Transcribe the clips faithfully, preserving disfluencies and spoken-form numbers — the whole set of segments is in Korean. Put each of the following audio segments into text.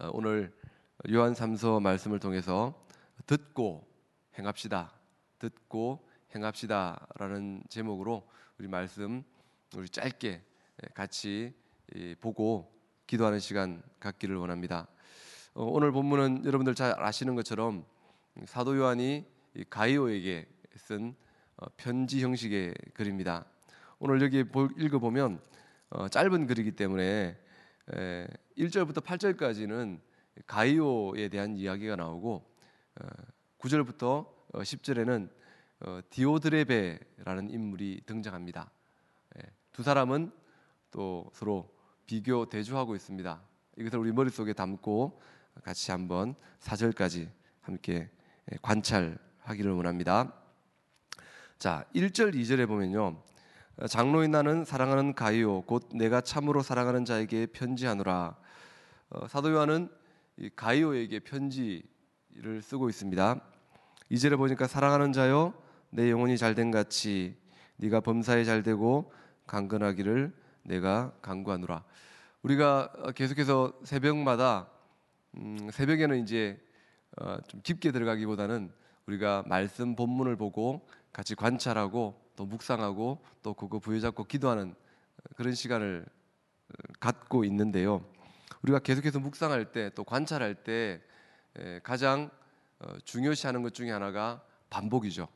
오늘 요한 삼 서 말씀을 통해서 듣고 행합시다, 듣고 행합시다라는 제목으로 우리 말씀 우리 짧게 같이 보고 기도하는 시간 갖기를 원합니다. 오늘 본문은 여러분들 잘 아시는 것처럼 사도 요한이 가이오에게 쓴 편지 형식의 글입니다. 오늘 여기 읽어보면 짧은 글이기 때문에 일 절부터 팔 절까지는 가이오에 대한 이야기가 나오고 구 절부터 십 절에는 디오드레베라는 인물이 등장합니다. 두 사람은 또 서로 비교 대조하고 있습니다. 이것을 우리 머릿속에 담고 같이 한번 사 절까지 함께 관찰하기를 원합니다. 자, 일 절 이 절에 보면요, 장로인 나는 사랑하는 가이오 곧 내가 참으로 사랑하는 자에게 편지하노라. 어, 사도 요한은 이 가이오에게 편지를 쓰고 있습니다. 이 절에 보니까 사랑하는 자여 내 영혼이 잘된 같이 네가 범사에 잘되고 강건하기를 내가 간구하노라. 우리가 계속해서 새벽마다 음, 새벽에는 이제 어, 좀 깊게 들어가기보다는 우리가 말씀 본문을 보고 같이 관찰하고 또 묵상하고 또 그거 부여잡고 기도하는 그런 시간을 갖고 있는데요. 우리가 계속해서 묵상할 때 또 관찰할 때 가장 중요시하는 것 중에 하나가 반복이죠.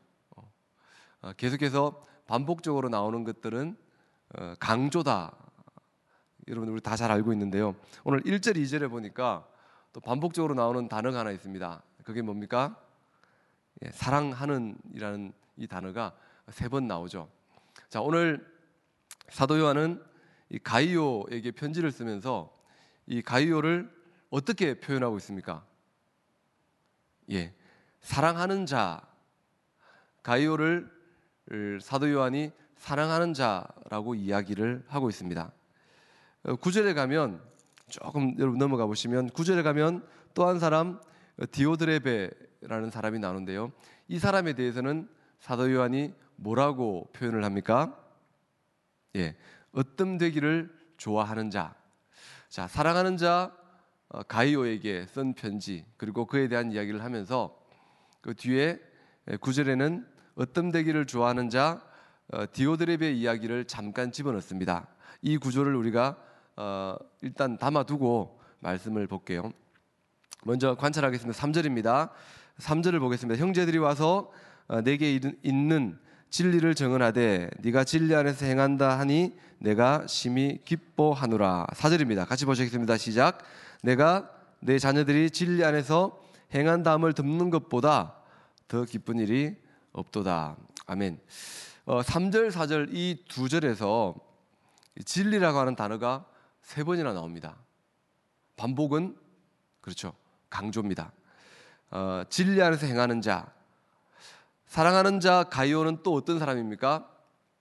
계속해서 반복적으로 나오는 것들은 강조다. 여러분 우리 다 잘 알고 있는데요. 오늘 일 절 이 절에 보니까 또 반복적으로 나오는 단어가 하나 있습니다. 그게 뭡니까? 예, 사랑하는 이라는 이 단어가 세 번 나오죠. 자, 오늘 사도 요한은 이 가이오에게 편지를 쓰면서 이 가이오를 어떻게 표현하고 있습니까? 예, 사랑하는 자, 가이오를 사도 요한이 사랑하는 자라고 이야기를 하고 있습니다. 구 절에 가면 조금 여러분 넘어가 보시면 구 절에 가면 또 한 사람 디오드레베라는 사람이 나오는데요. 이 사람에 대해서는 사도 요한이 뭐라고 표현을 합니까? 예, 으뜸되기를 좋아하는 자. 자, 사랑하는 자 가이오에게 쓴 편지, 그리고 그에 대한 이야기를 하면서 그 뒤에 구 절에는 으뜸되기를 좋아하는 자 디오드레베 이야기를 잠깐 집어넣습니다. 이 구조를 우리가 어, 일단 담아두고 말씀을 볼게요. 먼저 관찰하겠습니다. 삼 절입니다. 삼 절을 보겠습니다. 형제들이 와서 내게 있는 진리를 정언하되 네가 진리 안에서 행한다 하니 내가 심히 기뻐하노라. 사 절입니다. 같이 보시겠습니다. 시작. 내가 내 자녀들이 진리 안에서 행한다함을 듣는 것보다 더 기쁜 일이 없도다. 아멘. 어, 삼 절, 사 절 이 두 절에서 진리라고 하는 단어가 세 번이나 나옵니다. 반복은 그렇죠, 강조입니다. 어, 진리 안에서 행하는 자, 사랑하는 자 가이오는 또 어떤 사람입니까?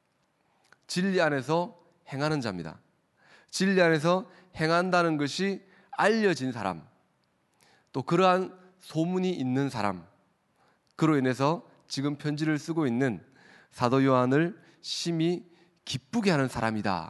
진리 안에서 행하는 자입니다. 진리 안에서 행한다는 것이 알려진 사람, 또 그러한 소문이 있는 사람, 그로 인해서 지금 편지를 쓰고 있는 사도 요한을 심히 기쁘게 하는 사람이다.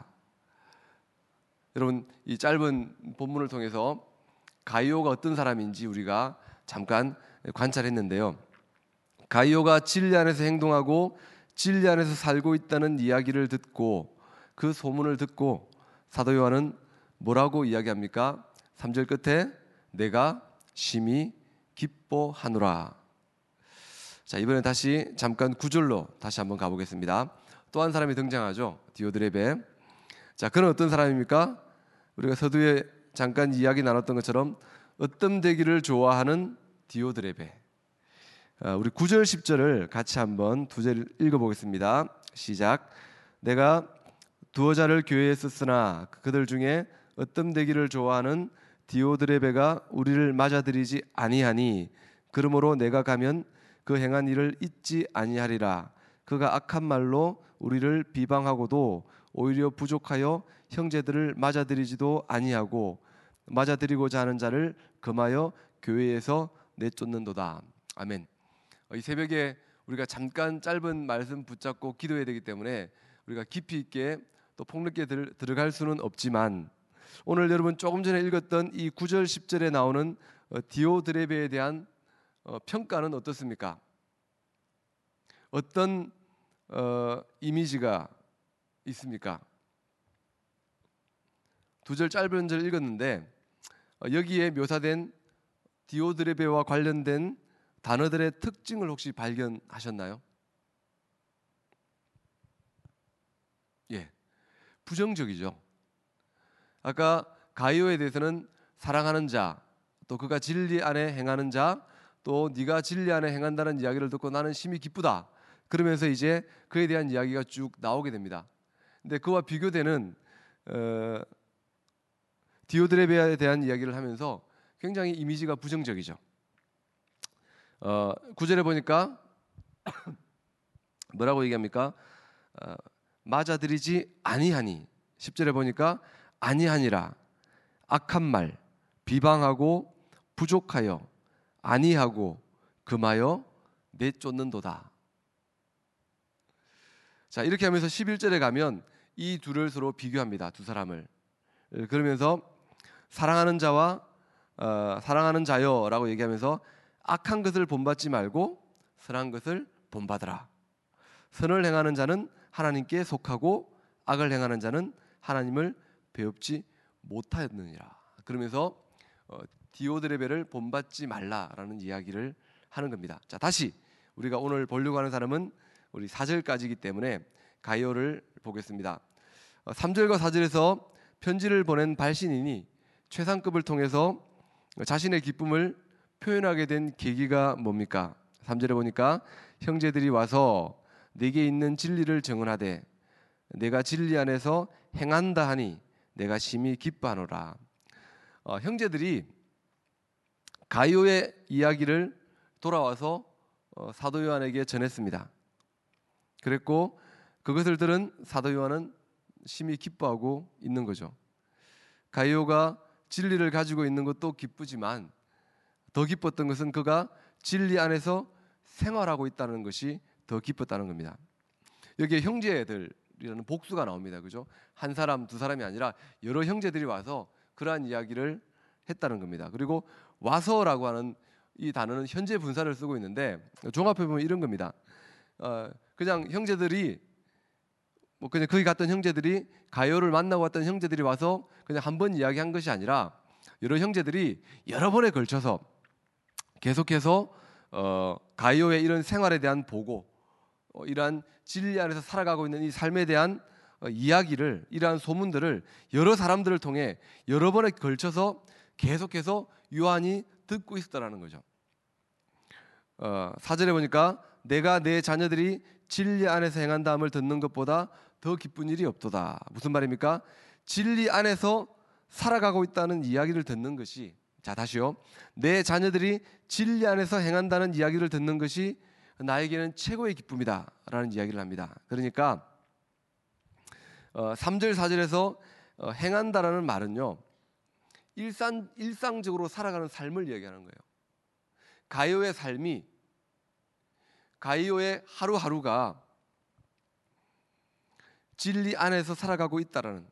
여러분, 이 짧은 본문을 통해서 가이오가 어떤 사람인지 우리가 잠깐 관찰했는데요. 가이오가 진리 안에서 행동하고 진리 안에서 살고 있다는 이야기를 듣고 그 소문을 듣고 사도 요한은 뭐라고 이야기합니까? 삼 절 끝에 내가 심히 기뻐하노라. 자, 이번에 다시 잠깐 구 절로 다시 한번 가보겠습니다. 또 한 사람이 등장하죠. 디오드레베. 자, 그는 어떤 사람입니까? 우리가 서두에 잠깐 이야기 나눴던 것처럼 으뜸되기를 좋아하는 디오드레베. 우리 구 절 십 절을 같이 한번 두 절 읽어보겠습니다. 시작. 내가 두어 자를 교회에 썼으나 그들 중에 으뜸되기를 좋아하는 디오드레베가 우리를 맞아들이지 아니하니 그러므로 내가 가면 그 행한 일을 잊지 아니하리라. 그가 악한 말로 우리를 비방하고도 오히려 부족하여 형제들을 맞아들이지도 아니하고 맞아들이고자 하는 자를 금하여 교회에서 내쫓는도다. 아멘. 이 새벽에 우리가 잠깐 짧은 말씀 붙잡고 기도해야 되기 때문에 우리가 깊이 있게 또 폭넓게 들, 들어갈 수는 없지만 오늘 여러분 조금 전에 읽었던 이 구 절 십 절에 나오는 어, 디오드레베에 대한 어, 평가는 어떻습니까? 어떤 어, 이미지가 있습니까? 두 절 짧은 절 읽었는데 어, 여기에 묘사된 디오드레베와 관련된 단어들의 특징을 혹시 발견하셨나요? 예, 부정적이죠. 아까 가이오에 대해서는 사랑하는 자, 또 그가 진리 안에 행하는 자, 또 네가 진리 안에 행한다는 이야기를 듣고 나는 심히 기쁘다. 그러면서 이제 그에 대한 이야기가 쭉 나오게 됩니다. 근데 그와 비교되는 어, 디오드레베에 대한 이야기를 하면서 굉장히 이미지가 부정적이죠. 어, 구 절에 보니까 뭐라고 얘기합니까? 어, 맞아들이지 아니하니. 십 절에 보니까 아니하니라. 악한 말, 비방하고 부족하여 아니하고 금하여 내쫓는도다. 자, 이렇게 하면서 십일 절에 가면 이 둘을 서로 비교합니다. 두 사람을. 그러면서 사랑하는 자와 어, 사랑하는 자여라고 얘기하면서 악한 것을 본받지 말고 선한 것을 본받으라. 선을 행하는 자는 하나님께 속하고 악을 행하는 자는 하나님을 배웁지 못하였느니라. 그러면서 어, 디오드레베를 본받지 말라라는 이야기를 하는 겁니다. 자, 다시 우리가 오늘 보려고 하는 사람은 우리 사 절까지이기 때문에 가이오를 보겠습니다. 어, 삼 절과 사 절에서 편지를 보낸 발신인이 최상급을 통해서 자신의 기쁨을 표현하게 된 계기가 뭡니까? 삼 절에 보니까 형제들이 와서 내게 있는 진리를 증언하되 내가 진리 안에서 행한다 하니 내가 심히 기뻐하노라. 어, 형제들이 가이오의 이야기를 돌아와서 어, 사도 요한에게 전했습니다. 그랬고 그것을 들은 사도 요한은 심히 기뻐하고 있는 거죠. 가이오가 진리를 가지고 있는 것도 기쁘지만 더 기뻤던 것은 그가 진리 안에서 생활하고 있다는 것이 더 기뻤다는 겁니다. 여기에 형제들이라는 복수가 나옵니다. 그죠? 한 사람, 두 사람이 아니라 여러 형제들이 와서 그러한 이야기를 했다는 겁니다. 그리고 와서라고 하는 이 단어는 현재 분사를 쓰고 있는데 종합해 보면 이런 겁니다. 어, 그냥 형제들이 뭐 그냥 거기 갔던 형제들이 가이오를 만나고 왔던 형제들이 와서 그냥 한 번 이야기한 것이 아니라 여러 형제들이 여러 번에 걸쳐서 계속해서 어, 가이오의 이런 생활에 대한 보고 어, 이러한 진리 안에서 살아가고 있는 이 삶에 대한 어, 이야기를 이러한 소문들을 여러 사람들을 통해 여러 번에 걸쳐서 계속해서 요한이 듣고 있었다는 거죠. 어, 사 절에 보니까 내가 내 자녀들이 진리 안에서 행한다함을 듣는 것보다 더 기쁜 일이 없도다. 무슨 말입니까? 진리 안에서 살아가고 있다는 이야기를 듣는 것이, 자 다시요, 내 자녀들이 진리 안에서 행한다는 이야기를 듣는 것이 나에게는 최고의 기쁨이다 라는 이야기를 합니다. 그러니까 어, 삼 절 사 절에서 어, 행한다라는 말은요 일상, 일상적으로 살아가는 삶을 얘기하는 거예요. 가이오의 삶이, 가이오의 하루하루가 진리 안에서 살아가고 있다라는,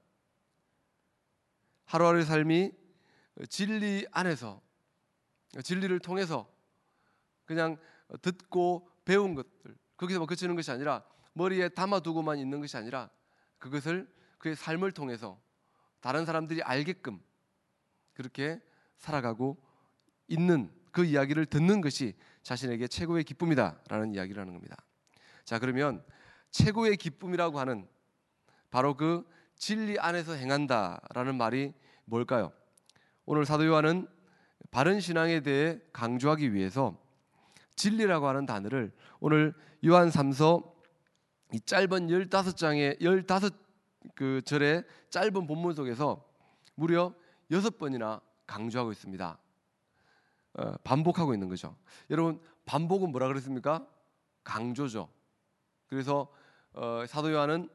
하루하루의 삶이 진리 안에서, 진리를 통해서 그냥 듣고 배운 것들 거기서만 그치는 것이 아니라 머리에 담아두고만 있는 것이 아니라 그것을 그의 삶을 통해서 다른 사람들이 알게끔 그렇게 살아가고 있는 그 이야기를 듣는 것이 자신에게 최고의 기쁨이다라는 이야기를 하는 겁니다. 자, 그러면 최고의 기쁨이라고 하는 바로 그 진리 안에서 행한다라는 말이 뭘까요? 오늘 사도 요한은 바른 신앙에 대해 강조하기 위해서 진리라고 하는 단어를 오늘 요한 삼서 이 짧은 열다섯 장의 열다섯 그 절의 짧은 본문 속에서 무려 여섯 번이나 강조하고 있습니다. 어, 반복하고 있는 거죠. 여러분, 반복은 뭐라 그랬습니까? 강조죠. 그래서 어, 사도 요한은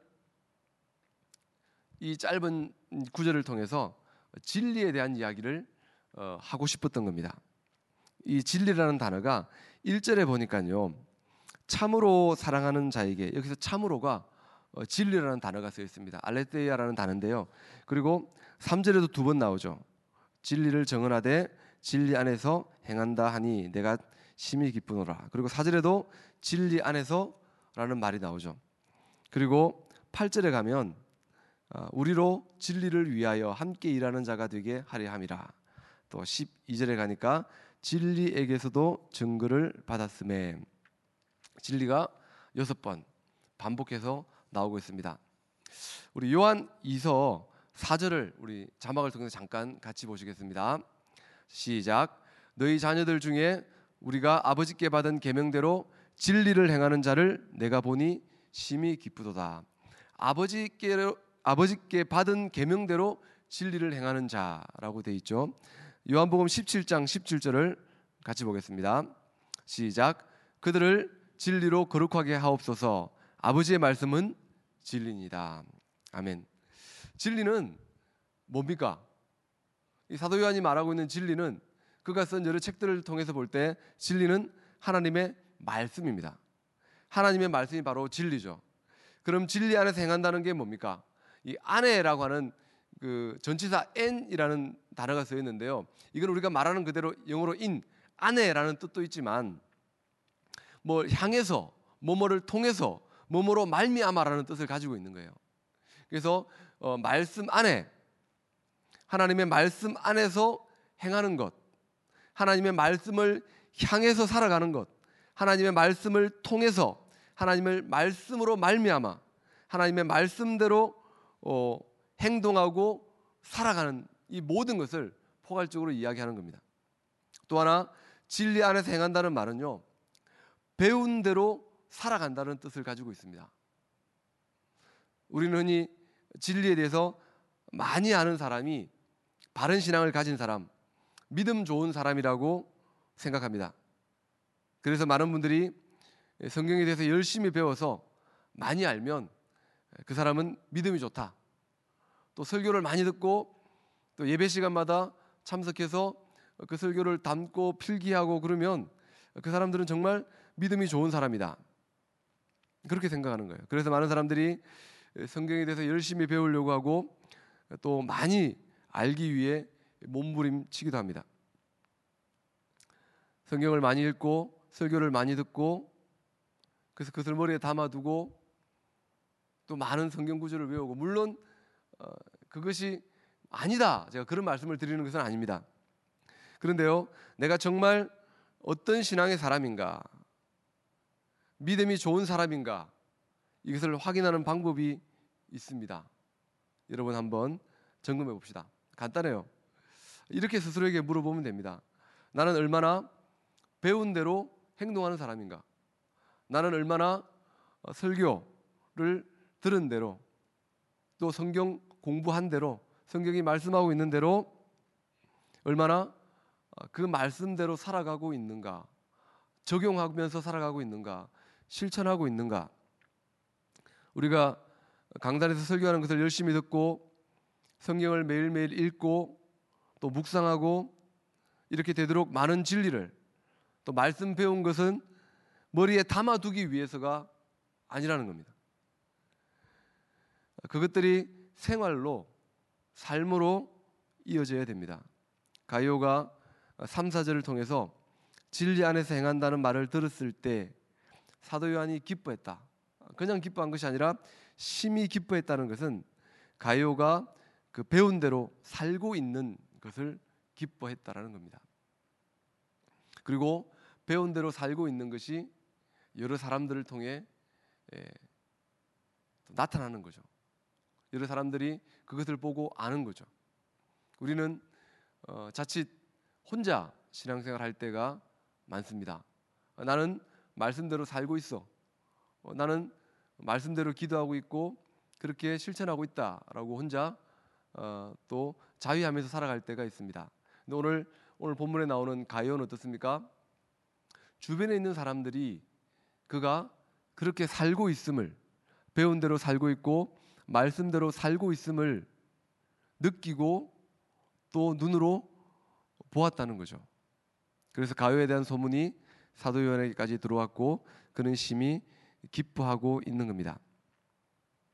이 짧은 구절을 통해서 진리에 대한 이야기를 어, 하고 싶었던 겁니다. 이 진리라는 단어가 일 절에 보니까요 참으로 사랑하는 자에게, 여기서 참으로가 어, 진리라는 단어가 쓰여 있습니다. 알레the이아라는 단어인데요. 그리고 삼 절에도 두 번 나오죠. 진리를 정언하되 진리 안에서 행한다 하니 내가 심히 기쁘노라. 그리고 사 절에도 진리 안에서라는 말이 나오죠. 그리고 팔 절에 가면 어, 우리로 진리를 위하여 함께 일하는 자가 되게 하려 함이라. 또 십이 절에 가니까 진리에게서도 증거를 받았음에, 진리가 여섯 번 반복해서 나오고 있습니다. 우리 요한 이서 사 절을 우리 자막을 통해서 잠깐 같이 보시겠습니다. 시작. 너희 자녀들 중에 우리가 아버지께 받은 계명대로 진리를 행하는 자를 내가 보니 심히 기쁘도다. 아버지께 아버지께 받은 계명대로 진리를 행하는 자라고 돼 있죠. 요한복음 십칠 장 십칠 절을 같이 보겠습니다. 시작. 그들을 진리로 거룩하게 하옵소서. 아버지의 말씀은 진리입니다. 아멘. 진리는 뭡니까? 이 사도 요한이 말하고 있는 진리는 그가 쓴 여러 책들을 통해서 볼 때 진리는 하나님의 말씀입니다. 하나님의 말씀이 바로 진리죠. 그럼 진리 안에서 행한다는 게 뭡니까? 이 안에라고 하는 그 전치사 n이라는 단어가 쓰여 있는데요. 이건 우리가 말하는 그대로 영어로 in, 안에라는 뜻도 있지만 뭐 향해서, 뭐뭐를 통해서, 뭐뭐로 말미암아라는 뜻을 가지고 있는 거예요. 그래서 어, 말씀 안에, 하나님의 말씀 안에서 행하는 것, 하나님의 말씀을 향해서 살아가는 것, 하나님의 말씀을 통해서, 하나님의 말씀으로 말미암아 하나님의 말씀대로 어, 행동하고 살아가는 이 모든 것을 포괄적으로 이야기하는 겁니다. 또 하나, 진리 안에서 행한다는 말은요, 배운 대로 살아간다는 뜻을 가지고 있습니다. 우리는 흔히 진리에 대해서 많이 아는 사람이 바른 신앙을 가진 사람, 믿음 좋은 사람이라고 생각합니다. 그래서 많은 분들이 성경에 대해서 열심히 배워서 많이 알면 그 사람은 믿음이 좋다. 또 설교를 많이 듣고 또 예배 시간마다 참석해서 그 설교를 담고 필기하고 그러면 그 사람들은 정말 믿음이 좋은 사람이다. 그렇게 생각하는 거예요. 그래서 많은 사람들이 성경에 대해서 열심히 배우려고 하고 또 많이 알기 위해 몸부림치기도 합니다. 성경을 많이 읽고 설교를 많이 듣고 그래서 그것을 머리에 담아두고 또 많은 성경 구절을 외우고, 물론 어, 그것이 아니다, 제가 그런 말씀을 드리는 것은 아닙니다. 그런데요, 내가 정말 어떤 신앙의 사람인가, 믿음이 좋은 사람인가, 이것을 확인하는 방법이 있습니다. 여러분 한번 점검해 봅시다. 간단해요. 이렇게 스스로에게 물어보면 됩니다. 나는 얼마나 배운 대로 행동하는 사람인가? 나는 얼마나 설교를 들은 대로, 또 성경 공부한 대로, 성경이 말씀하고 있는 대로 얼마나 그 말씀대로 살아가고 있는가, 적용하면서 살아가고 있는가, 실천하고 있는가. 우리가 강단에서 설교하는 것을 열심히 듣고 성경을 매일매일 읽고 또 묵상하고 이렇게 되도록 많은 진리를, 또 말씀 배운 것은 머리에 담아두기 위해서가 아니라는 겁니다. 그것들이 생활로, 삶으로 이어져야 됩니다. 가이오가 삼, 사 절을 통해서 진리 안에서 행한다는 말을 들었을 때 사도 요한이 기뻐했다. 그냥 기뻐한 것이 아니라 심히 기뻐했다는 것은 가이오가 그 배운 대로 살고 있는 것을 기뻐했다라는 겁니다. 그리고 배운 대로 살고 있는 것이 여러 사람들을 통해 예, 나타나는 거죠. 여러 사람들이 그것을 보고 아는 거죠. 우리는 어, 자칫 혼자 신앙생활 할 때가 많습니다. 어, 나는 말씀대로 살고 있어. 어, 나는 말씀대로 기도하고 있고 그렇게 실천하고 있다라고 혼자 어, 또 자위하면서 살아갈 때가 있습니다. 근데 오늘 오늘 본문에 나오는 가이오는 어떻습니까? 주변에 있는 사람들이 그가 그렇게 살고 있음을, 배운 대로 살고 있고 말씀대로 살고 있음을 느끼고 또 눈으로 보았다는 거죠. 그래서 가이오에 대한 소문이 사도 요한에게까지 들어왔고 그는 심히 기뻐하고 있는 겁니다.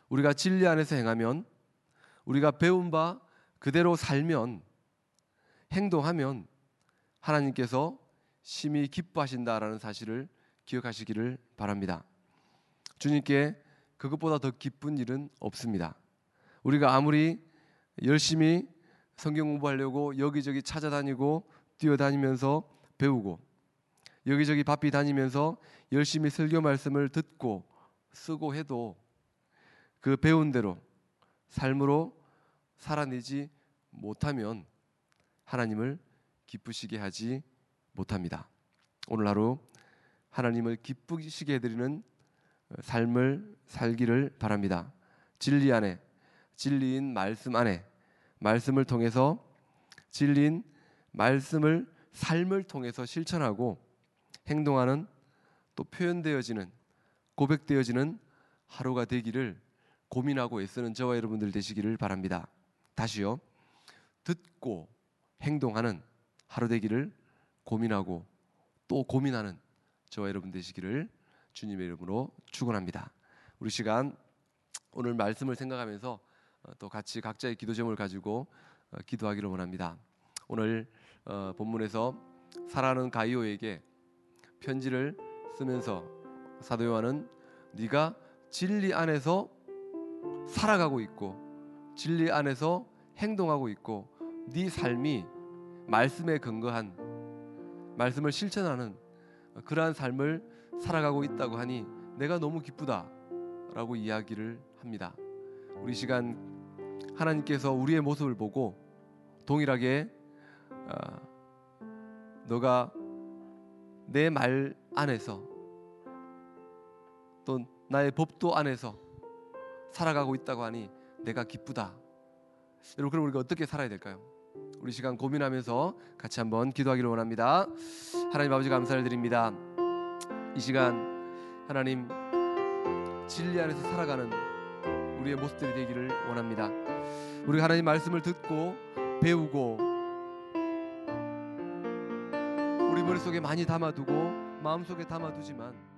우리가 진리 안에서 행하면, 우리가 배운 바 그대로 살면, 행동하면 하나님께서 심히 기뻐하신다라는 사실을 기억하시기를 바랍니다. 주님께 그것보다 더 기쁜 일은 없습니다. 우리가 아무리 열심히 성경 공부하려고 여기저기 찾아다니고 뛰어다니면서 배우고, 여기저기 바삐 다니면서 열심히 설교 말씀을 듣고 쓰고 해도 그 배운 대로 삶으로 살아내지 못하면 하나님을 기쁘시게 하지 못합니다. 오늘 하루 하나님을 기쁘시게 해드리는 삶을 살기를 바랍니다. 진리 안에, 진리인 말씀 안에, 말씀을 통해서, 진리인 말씀을 삶을 통해서 실천하고 행동하는, 또 표현되어지는, 고백되어지는 하루가 되기를 고민하고 애쓰는 저와 여러분들 되시기를 바랍니다. 다시요, 듣고 행동하는 하루 되기를 고민하고 또 고민하는 저와 여러분 되시기를 주님의 이름으로 축원합니다. 우리 시간 오늘 말씀을 생각하면서 또 같이 각자의 기도 제목을 가지고 기도하기를 원합니다. 오늘 본문에서 사랑하는 가이오에게 편지를 쓰면서 사도 요한은 네가 진리 안에서 살아가고 있고 진리 안에서 행동하고 있고 네 삶이 말씀에 근거한, 말씀을 실천하는 그러한 삶을 살아가고 있다고 하니 내가 너무 기쁘다라고 이야기를 합니다. 우리 시간 하나님께서 우리의 모습을 보고 동일하게 어, 너가 내 말 안에서 또 나의 법도 안에서 살아가고 있다고 하니 내가 기쁘다. 여러분, 그럼 우리가 어떻게 살아야 될까요? 우리 시간 고민하면서 같이 한번 기도하기를 원합니다. 하나님 아버지, 감사를 드립니다. 이 시간 하나님, 진리 안에서 살아가는 우리의 모습들이 되기를 원합니다. 우리가 하나님 말씀을 듣고 배우고 우리 머릿속에 많이 담아두고 마음속에 담아두지만